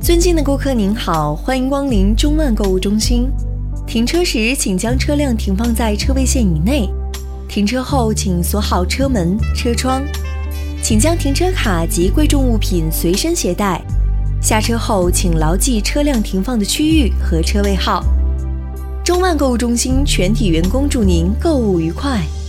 尊敬的顾客您好，欢迎光临中万购物中心。停车时请将车辆停放在车位线以内，停车后请锁好车门、车窗，请将停车卡及贵重物品随身携带。下车后请牢记车辆停放的区域和车位号。中万购物中心全体员工祝您购物愉快。